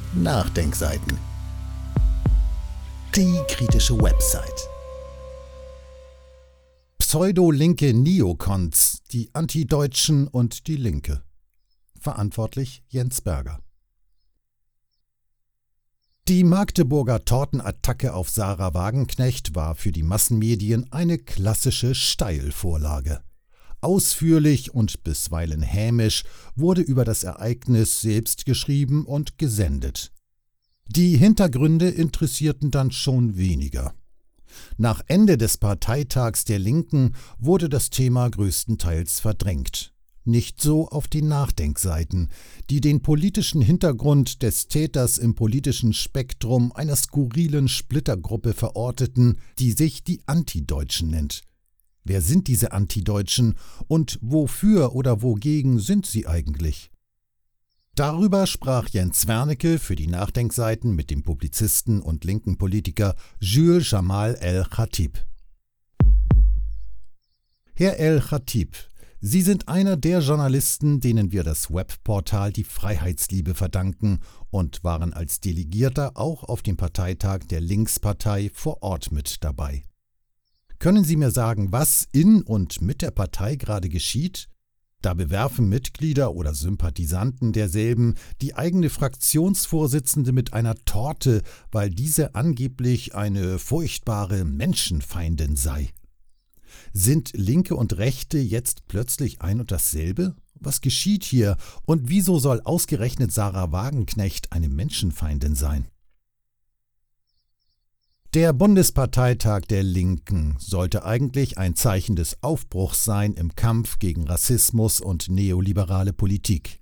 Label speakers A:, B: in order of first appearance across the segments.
A: Nachdenkseiten. Die kritische Website. Pseudo-linke Neokons, die Antideutschen und die Linke. Verantwortlich Jens Berger. Die Magdeburger Tortenattacke auf Sarah Wagenknecht war für die Massenmedien eine klassische Steilvorlage. Ausführlich und bisweilen hämisch wurde über das Ereignis selbst geschrieben und gesendet. Die Hintergründe interessierten dann schon weniger. Nach Ende des Parteitags der Linken wurde das Thema größtenteils verdrängt. Nicht so auf die Nachdenkseiten, die den politischen Hintergrund des Täters im politischen Spektrum einer skurrilen Splittergruppe verorteten, die sich die Antideutschen nennt. Wer sind diese Antideutschen und wofür oder wogegen sind sie eigentlich? Darüber sprach Jens Wernicke für die Nachdenkseiten mit dem Publizisten und linken Politiker Jules Jamal El-Khatib. Herr El-Khatib, Sie sind einer der Journalisten, denen wir das Webportal Die Freiheitsliebe verdanken und waren als Delegierter auch auf dem Parteitag der Linkspartei vor Ort mit dabei. Können Sie mir sagen, was in und mit der Partei gerade geschieht? Da bewerfen Mitglieder oder Sympathisanten derselben die eigene Fraktionsvorsitzende mit einer Torte, weil diese angeblich eine furchtbare Menschenfeindin sei. Sind Linke und Rechte jetzt plötzlich ein und dasselbe? Was geschieht hier und wieso soll ausgerechnet Sarah Wagenknecht eine Menschenfeindin sein? Der Bundesparteitag der Linken sollte eigentlich ein Zeichen des Aufbruchs sein im Kampf gegen Rassismus und neoliberale Politik.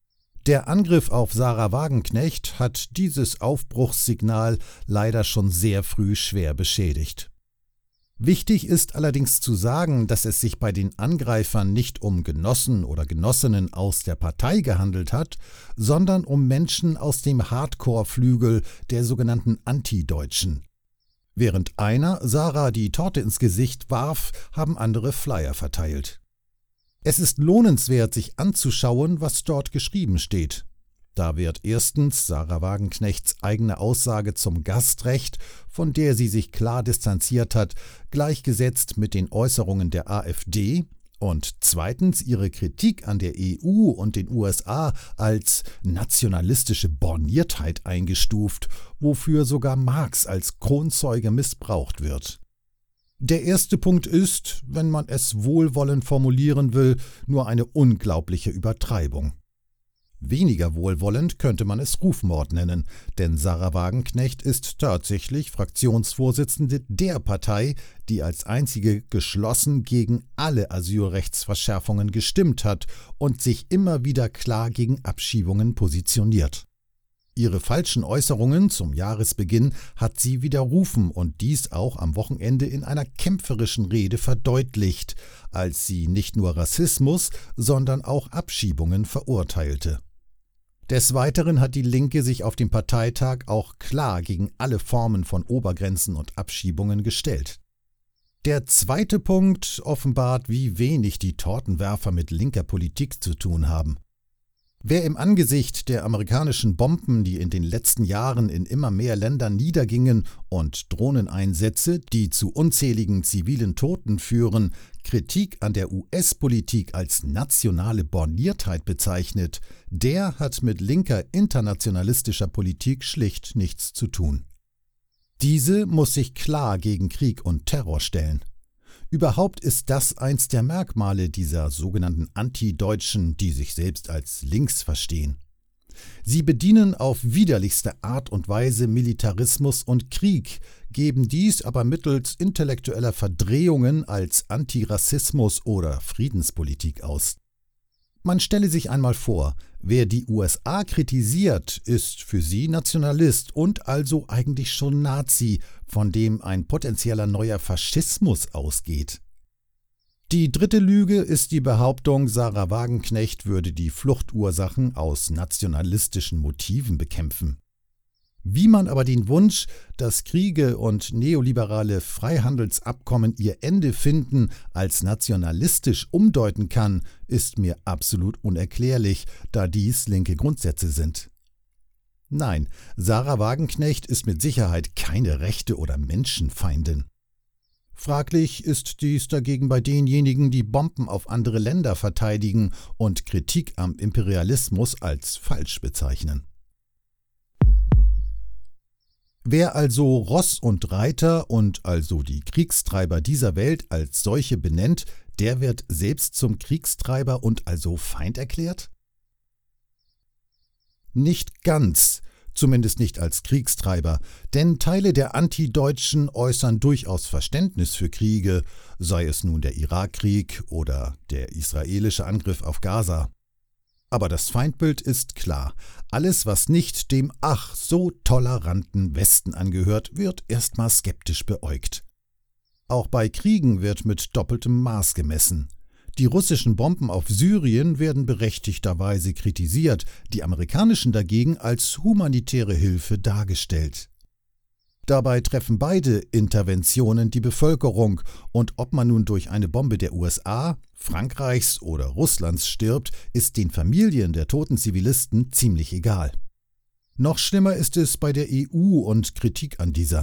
A: Der Angriff auf Sarah Wagenknecht hat dieses Aufbruchssignal leider schon sehr früh schwer beschädigt. Wichtig ist allerdings zu sagen, dass es sich bei den Angreifern nicht um Genossen oder Genossinnen aus der Partei gehandelt hat, sondern um Menschen aus dem Hardcore-Flügel der sogenannten Antideutschen. Während einer Sarah die Torte ins Gesicht warf, haben andere Flyer verteilt. Es ist lohnenswert, sich anzuschauen, was dort geschrieben steht. Da wird erstens Sarah Wagenknechts eigene Aussage zum Gastrecht, von der sie sich klar distanziert hat, gleichgesetzt mit den Äußerungen der AfD und zweitens ihre Kritik an der EU und den USA als nationalistische Borniertheit eingestuft, wofür sogar Marx als Kronzeuge missbraucht wird. Der erste Punkt ist, wenn man es wohlwollend formulieren will, nur eine unglaubliche Übertreibung. Weniger wohlwollend könnte man es Rufmord nennen, denn Sarah Wagenknecht ist tatsächlich Fraktionsvorsitzende der Partei, die als einzige geschlossen gegen alle Asylrechtsverschärfungen gestimmt hat und sich immer wieder klar gegen Abschiebungen positioniert. Ihre falschen Äußerungen zum Jahresbeginn hat sie widerrufen und dies auch am Wochenende in einer kämpferischen Rede verdeutlicht, als sie nicht nur Rassismus, sondern auch Abschiebungen verurteilte. Des Weiteren hat die Linke sich auf dem Parteitag auch klar gegen alle Formen von Obergrenzen und Abschiebungen gestellt. Der zweite Punkt offenbart, wie wenig die Tortenwerfer mit linker Politik zu tun haben. Wer im Angesicht der amerikanischen Bomben, die in den letzten Jahren in immer mehr Ländern niedergingen, und Drohneneinsätze, die zu unzähligen zivilen Toten führen, Kritik an der US-Politik als nationale Borniertheit bezeichnet, der hat mit linker internationalistischer Politik schlicht nichts zu tun. Diese muss sich klar gegen Krieg und Terror stellen. Überhaupt ist das eins der Merkmale dieser sogenannten Antideutschen, die sich selbst als links verstehen. Sie bedienen auf widerlichste Art und Weise Militarismus und Krieg, geben dies aber mittels intellektueller Verdrehungen als Antirassismus oder Friedenspolitik aus. Man stelle sich einmal vor, wer die USA kritisiert, ist für sie Nationalist und also eigentlich schon Nazi, von dem ein potenzieller neuer Faschismus ausgeht. Die dritte Lüge ist die Behauptung, Sarah Wagenknecht würde die Fluchtursachen aus nationalistischen Motiven bekämpfen. Wie man aber den Wunsch, dass Kriege und neoliberale Freihandelsabkommen ihr Ende finden, als nationalistisch umdeuten kann, ist mir absolut unerklärlich, da dies linke Grundsätze sind. Nein, Sarah Wagenknecht ist mit Sicherheit keine Rechte- oder Menschenfeindin. Fraglich ist dies dagegen bei denjenigen, die Bomben auf andere Länder verteidigen und Kritik am Imperialismus als falsch bezeichnen. Wer also Ross und Reiter und also die Kriegstreiber dieser Welt als solche benennt, der wird selbst zum Kriegstreiber und also Feind erklärt? Nicht ganz, zumindest nicht als Kriegstreiber, denn Teile der Antideutschen äußern durchaus Verständnis für Kriege, sei es nun der Irakkrieg oder der israelische Angriff auf Gaza. Aber das Feindbild ist klar. Alles, was nicht dem ach so toleranten Westen angehört, wird erstmal skeptisch beäugt. Auch bei Kriegen wird mit doppeltem Maß gemessen. Die russischen Bomben auf Syrien werden berechtigterweise kritisiert, die amerikanischen dagegen als humanitäre Hilfe dargestellt. Dabei treffen beide Interventionen die Bevölkerung, und ob man nun durch eine Bombe der USA, Frankreichs oder Russlands stirbt, ist den Familien der toten Zivilisten ziemlich egal. Noch schlimmer ist es bei der EU und Kritik an dieser.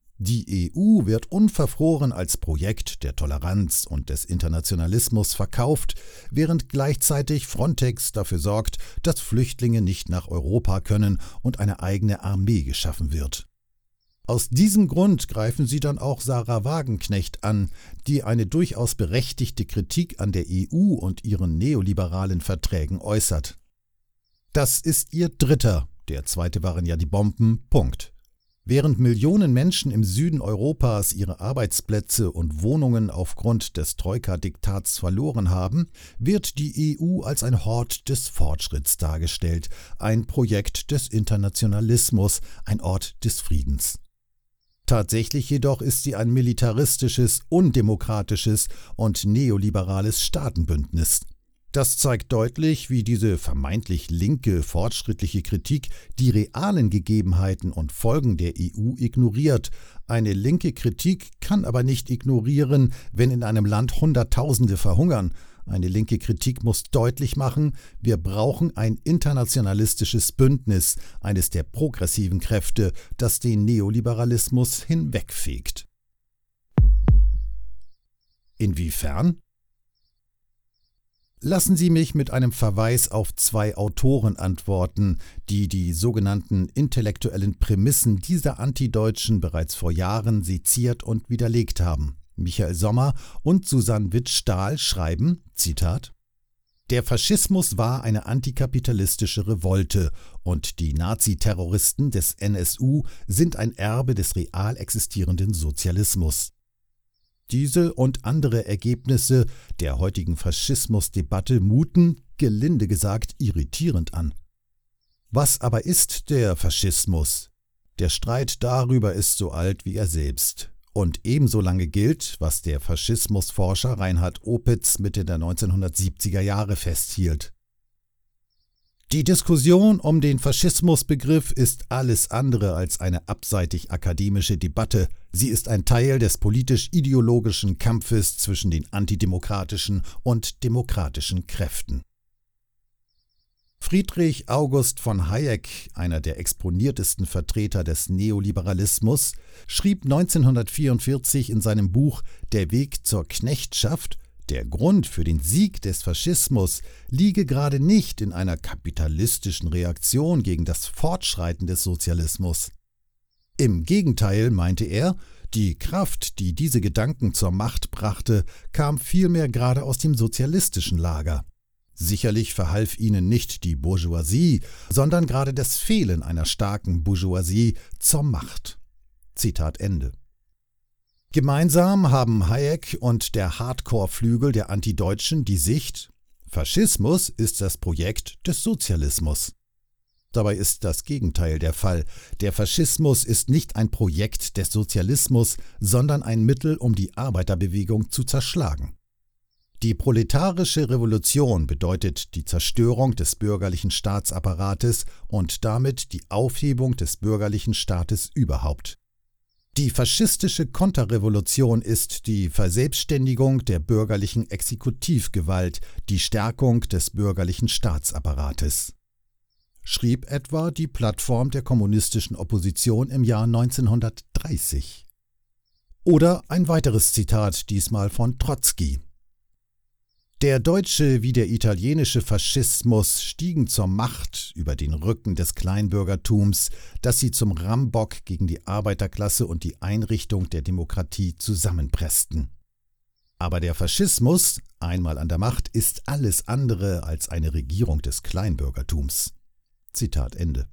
A: Die EU wird unverfroren als Projekt der Toleranz und des Internationalismus verkauft, während gleichzeitig Frontex dafür sorgt, dass Flüchtlinge nicht nach Europa können und eine eigene Armee geschaffen wird. Aus diesem Grund greifen sie dann auch Sarah Wagenknecht an, die eine durchaus berechtigte Kritik an der EU und ihren neoliberalen Verträgen äußert. Das ist ihr dritter, der zweite waren ja die Bomben, Punkt. Während Millionen Menschen im Süden Europas ihre Arbeitsplätze und Wohnungen aufgrund des Troika-Diktats verloren haben, wird die EU als ein Hort des Fortschritts dargestellt, ein Projekt des Internationalismus, ein Ort des Friedens. Tatsächlich jedoch ist sie ein militaristisches, undemokratisches und neoliberales Staatenbündnis. Das zeigt deutlich, wie diese vermeintlich linke, fortschrittliche Kritik die realen Gegebenheiten und Folgen der EU ignoriert. Eine linke Kritik kann aber nicht ignorieren, wenn in einem Land Hunderttausende verhungern. Eine linke Kritik muss deutlich machen, wir brauchen ein internationalistisches Bündnis, eines der progressiven Kräfte, das den Neoliberalismus hinwegfegt. Inwiefern? Lassen Sie mich mit einem Verweis auf zwei Autoren antworten, die die sogenannten intellektuellen Prämissen dieser Antideutschen bereits vor Jahren seziert und widerlegt haben. Michael Sommer und Susanne Witt-Stahl schreiben, Zitat: Der Faschismus war eine antikapitalistische Revolte und die Naziterroristen des NSU sind ein Erbe des real existierenden Sozialismus. Diese und andere Ergebnisse der heutigen Faschismusdebatte muten, gelinde gesagt, irritierend an. Was aber ist der Faschismus? Der Streit darüber ist so alt wie er selbst. Und ebenso lange gilt, was der Faschismusforscher Reinhard Opitz Mitte der 1970er Jahre festhielt. Die Diskussion um den Faschismusbegriff ist alles andere als eine abseitig akademische Debatte. Sie ist ein Teil des politisch-ideologischen Kampfes zwischen den antidemokratischen und demokratischen Kräften. Friedrich August von Hayek, einer der exponiertesten Vertreter des Neoliberalismus, schrieb 1944 in seinem Buch »Der Weg zur Knechtschaft«, der Grund für den Sieg des Faschismus liege gerade nicht in einer kapitalistischen Reaktion gegen das Fortschreiten des Sozialismus. Im Gegenteil, meinte er, die Kraft, die diese Gedanken zur Macht brachte, kam vielmehr gerade aus dem sozialistischen Lager. Sicherlich verhalf ihnen nicht die Bourgeoisie, sondern gerade das Fehlen einer starken Bourgeoisie zur Macht. Zitat Ende. Gemeinsam haben Hayek und der Hardcore-Flügel der Antideutschen die Sicht, Faschismus ist das Projekt des Sozialismus. Dabei ist das Gegenteil der Fall. Der Faschismus ist nicht ein Projekt des Sozialismus, sondern ein Mittel, um die Arbeiterbewegung zu zerschlagen. Die proletarische Revolution bedeutet die Zerstörung des bürgerlichen Staatsapparates und damit die Aufhebung des bürgerlichen Staates überhaupt. Die faschistische Konterrevolution ist die Verselbstständigung der bürgerlichen Exekutivgewalt, die Stärkung des bürgerlichen Staatsapparates. schrieb etwa die Plattform der kommunistischen Opposition im Jahr 1930. Oder ein weiteres Zitat, diesmal von Trotzki. Der deutsche wie der italienische Faschismus stiegen zur Macht über den Rücken des Kleinbürgertums, das sie zum Rambock gegen die Arbeiterklasse und die Einrichtung der Demokratie zusammenpressten. Aber der Faschismus, einmal an der Macht, ist alles andere als eine Regierung des Kleinbürgertums. Zitat Ende.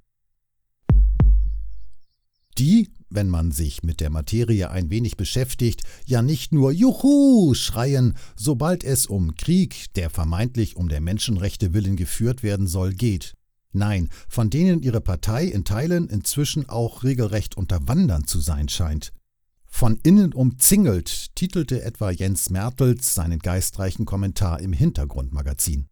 A: Die, wenn man sich mit der Materie ein wenig beschäftigt, ja nicht nur Juhu schreien, sobald es um Krieg, der vermeintlich um der Menschenrechte willen geführt werden soll, geht. Nein, von denen ihre Partei in Teilen inzwischen auch regelrecht unterwandern zu sein scheint. Von innen umzingelt, titelte etwa Jens Mertels seinen geistreichen Kommentar im Hintergrundmagazin.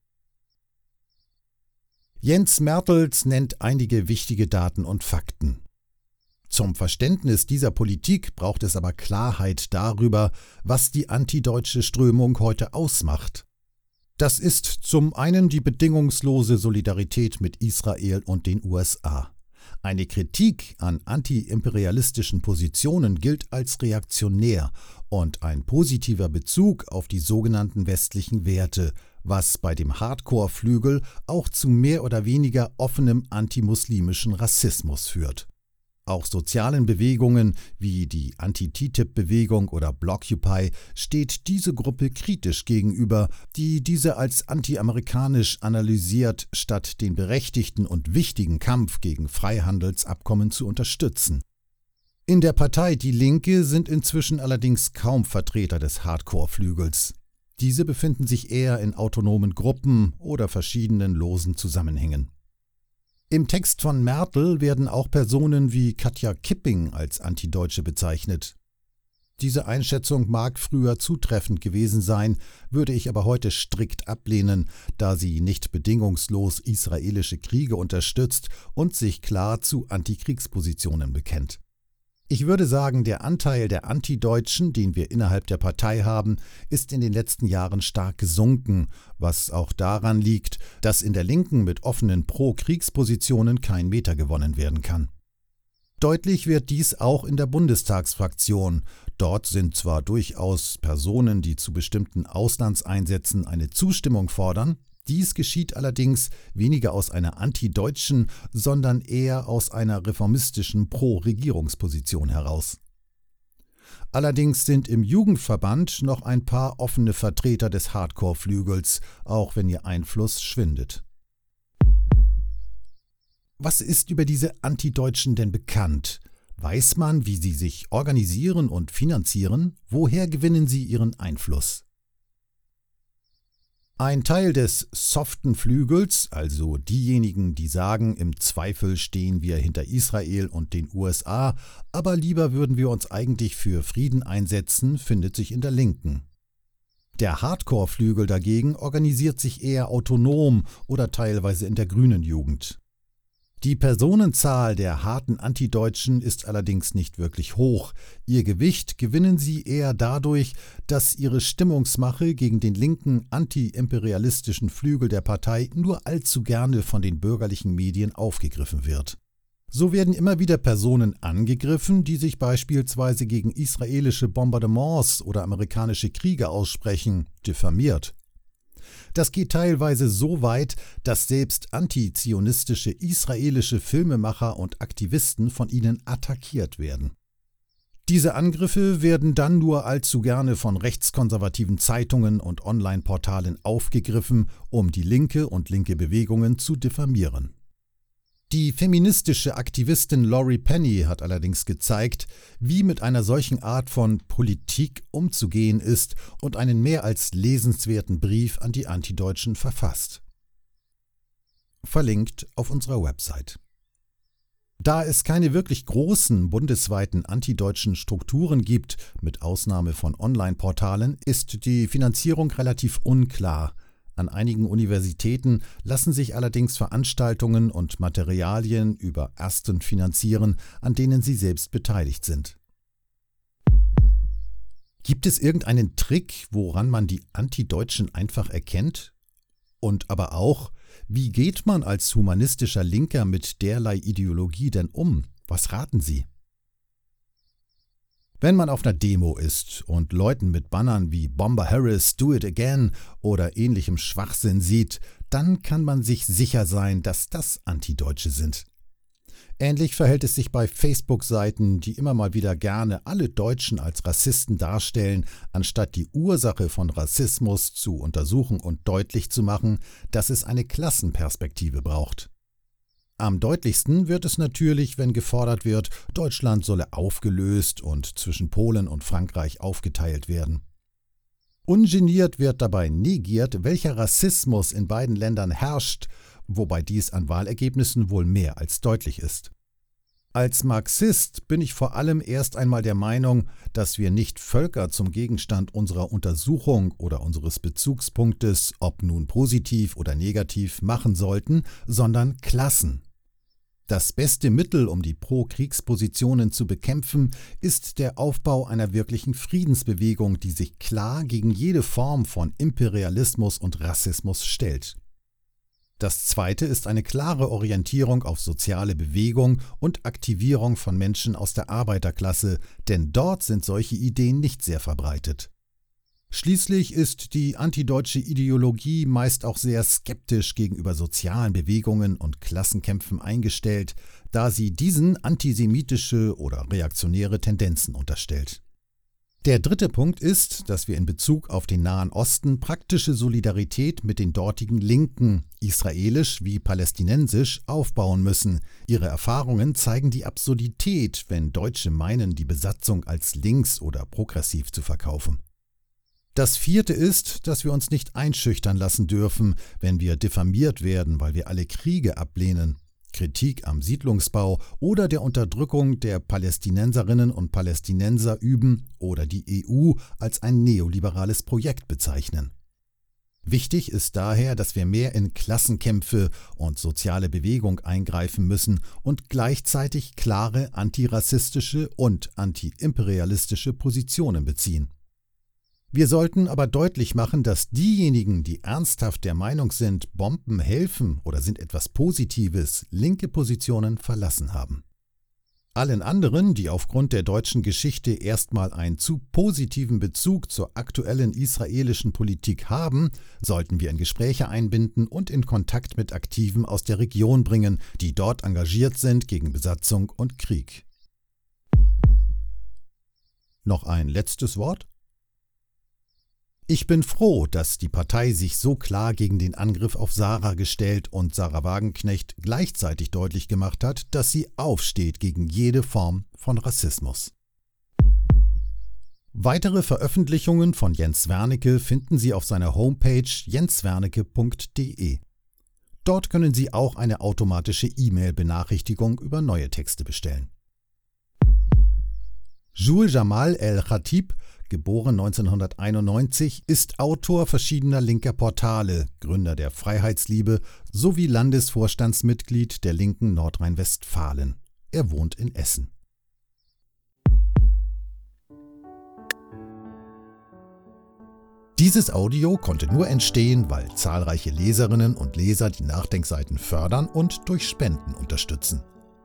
A: Jens Mertels nennt einige wichtige Daten und Fakten. Zum Verständnis dieser Politik braucht es aber Klarheit darüber, was die antideutsche Strömung heute ausmacht. Das ist zum einen die bedingungslose Solidarität mit Israel und den USA. Eine Kritik an antiimperialistischen Positionen gilt als reaktionär und ein positiver Bezug auf die sogenannten westlichen Werte, was bei dem Hardcore-Flügel auch zu mehr oder weniger offenem antimuslimischen Rassismus führt. Auch sozialen Bewegungen wie die Anti-TTIP-Bewegung oder Blockupy steht diese Gruppe kritisch gegenüber, die diese als anti-amerikanisch analysiert, statt den berechtigten und wichtigen Kampf gegen Freihandelsabkommen zu unterstützen. In der Partei Die Linke sind inzwischen allerdings kaum Vertreter des Hardcore-Flügels. Diese befinden sich eher in autonomen Gruppen oder verschiedenen losen Zusammenhängen. Im Text von Mertel werden auch Personen wie Katja Kipping als Antideutsche bezeichnet. Diese Einschätzung mag früher zutreffend gewesen sein, würde ich aber heute strikt ablehnen, da sie nicht bedingungslos israelische Kriege unterstützt und sich klar zu Antikriegspositionen bekennt. Ich würde sagen, der Anteil der Antideutschen, den wir innerhalb der Partei haben, ist in den letzten Jahren stark gesunken, was auch daran liegt, dass in der Linken mit offenen Pro-Kriegspositionen kein Meter gewonnen werden kann. Deutlich wird dies auch in der Bundestagsfraktion. Dort sind zwar durchaus Personen, die zu bestimmten Auslandseinsätzen eine Zustimmung fordern, dies geschieht allerdings weniger aus einer antideutschen, sondern eher aus einer reformistischen Pro-Regierungsposition heraus. Allerdings sind im Jugendverband noch ein paar offene Vertreter des Hardcore-Flügels, auch wenn ihr Einfluss schwindet. Was ist über diese Antideutschen denn bekannt? Weiß man, wie sie sich organisieren und finanzieren? Woher gewinnen sie ihren Einfluss? Ein Teil des soften Flügels, also diejenigen, die sagen, im Zweifel stehen wir hinter Israel und den USA, aber lieber würden wir uns eigentlich für Frieden einsetzen, findet sich in der Linken. Der Hardcore-Flügel dagegen organisiert sich eher autonom oder teilweise in der grünen Jugend. Die Personenzahl der harten Antideutschen ist allerdings nicht wirklich hoch. Ihr Gewicht gewinnen sie eher dadurch, dass ihre Stimmungsmache gegen den linken antiimperialistischen Flügel der Partei nur allzu gerne von den bürgerlichen Medien aufgegriffen wird. So werden immer wieder Personen angegriffen, die sich beispielsweise gegen israelische Bombardements oder amerikanische Kriege aussprechen, diffamiert. Das geht teilweise so weit, dass selbst antizionistische israelische Filmemacher und Aktivisten von ihnen attackiert werden. Diese Angriffe werden dann nur allzu gerne von rechtskonservativen Zeitungen und Online-Portalen aufgegriffen, um die Linke und linke Bewegungen zu diffamieren. Die feministische Aktivistin Laurie Penny hat allerdings gezeigt, wie mit einer solchen Art von Politik umzugehen ist und einen mehr als lesenswerten Brief an die Antideutschen verfasst. Verlinkt auf unserer Website. Da es keine wirklich großen bundesweiten antideutschen Strukturen gibt, mit Ausnahme von Online-Portalen, ist die Finanzierung relativ unklar. An einigen Universitäten lassen sich allerdings Veranstaltungen und Materialien über Ersten finanzieren, an denen sie selbst beteiligt sind. Gibt es irgendeinen Trick, woran man die Antideutschen einfach erkennt? Und aber auch, Wie geht man als humanistischer Linker mit derlei Ideologie denn um? Was raten Sie? Wenn man auf einer Demo ist und Leuten mit Bannern wie Bomber Harris, Do It Again oder ähnlichem Schwachsinn sieht, dann kann man sich sicher sein, dass das Antideutsche sind. Ähnlich verhält es sich bei Facebook-Seiten, die immer mal wieder gerne alle Deutschen als Rassisten darstellen, anstatt die Ursache von Rassismus zu untersuchen und deutlich zu machen, dass es eine Klassenperspektive braucht. Am deutlichsten wird es natürlich, wenn gefordert wird, Deutschland solle aufgelöst und zwischen Polen und Frankreich aufgeteilt werden. Ungeniert wird dabei negiert, welcher Rassismus in beiden Ländern herrscht, wobei dies an Wahlergebnissen wohl mehr als deutlich ist. Als Marxist bin ich vor allem erst einmal der Meinung, dass wir nicht Völker zum Gegenstand unserer Untersuchung oder unseres Bezugspunktes, ob nun positiv oder negativ, machen sollten, sondern Klassen. Das beste Mittel, um die Pro-Kriegspositionen zu bekämpfen, ist der Aufbau einer wirklichen Friedensbewegung, die sich klar gegen jede Form von Imperialismus und Rassismus stellt. Das zweite ist eine klare Orientierung auf soziale Bewegung und Aktivierung von Menschen aus der Arbeiterklasse, denn dort sind solche Ideen nicht sehr verbreitet. Schließlich ist die antideutsche Ideologie meist auch sehr skeptisch gegenüber sozialen Bewegungen und Klassenkämpfen eingestellt, da sie diesen antisemitische oder reaktionäre Tendenzen unterstellt. Der dritte Punkt ist, dass wir in Bezug auf den Nahen Osten praktische Solidarität mit den dortigen Linken, israelisch wie palästinensisch, aufbauen müssen. Ihre Erfahrungen zeigen die Absurdität, wenn Deutsche meinen, die Besatzung als links oder progressiv zu verkaufen. Das vierte ist, dass wir uns nicht einschüchtern lassen dürfen, wenn wir diffamiert werden, weil wir alle Kriege ablehnen. Kritik am Siedlungsbau oder der Unterdrückung der Palästinenserinnen und Palästinenser üben oder die EU als ein neoliberales Projekt bezeichnen. Wichtig ist daher, dass wir mehr in Klassenkämpfe und soziale Bewegung eingreifen müssen und gleichzeitig klare antirassistische und antiimperialistische Positionen beziehen. Wir sollten aber deutlich machen, dass diejenigen, die ernsthaft der Meinung sind, Bomben helfen oder sind etwas Positives, linke Positionen verlassen haben. Allen anderen, die aufgrund der deutschen Geschichte erstmal einen zu positiven Bezug zur aktuellen israelischen Politik haben, sollten wir in Gespräche einbinden und in Kontakt mit Aktiven aus der Region bringen, die dort engagiert sind gegen Besatzung und Krieg. Noch ein letztes Wort? Ich bin froh, dass die Partei sich so klar gegen den Angriff auf Sarah gestellt und Sarah Wagenknecht gleichzeitig deutlich gemacht hat, dass sie aufsteht gegen jede Form von Rassismus. Weitere Veröffentlichungen von Jens Wernicke finden Sie auf seiner Homepage jenswernicke.de. Dort können Sie auch eine automatische E-Mail-Benachrichtigung über neue Texte bestellen. Jules Jamal El-Khatib, geboren 1991, ist Autor verschiedener linker Portale, Gründer der Freiheitsliebe sowie Landesvorstandsmitglied der Linken Nordrhein-Westfalen. Er wohnt in Essen. Dieses Audio konnte nur entstehen, weil zahlreiche Leserinnen und Leser die Nachdenkseiten fördern und durch Spenden unterstützen.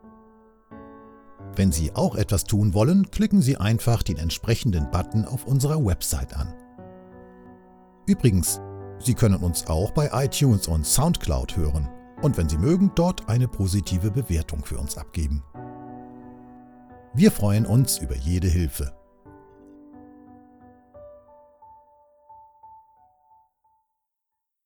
A: Wenn Sie auch etwas tun wollen, klicken Sie einfach den entsprechenden Button auf unserer Website an. Übrigens, Sie können uns auch bei iTunes und Soundcloud hören und wenn Sie mögen, dort eine positive Bewertung für uns abgeben. Wir freuen uns über jede Hilfe.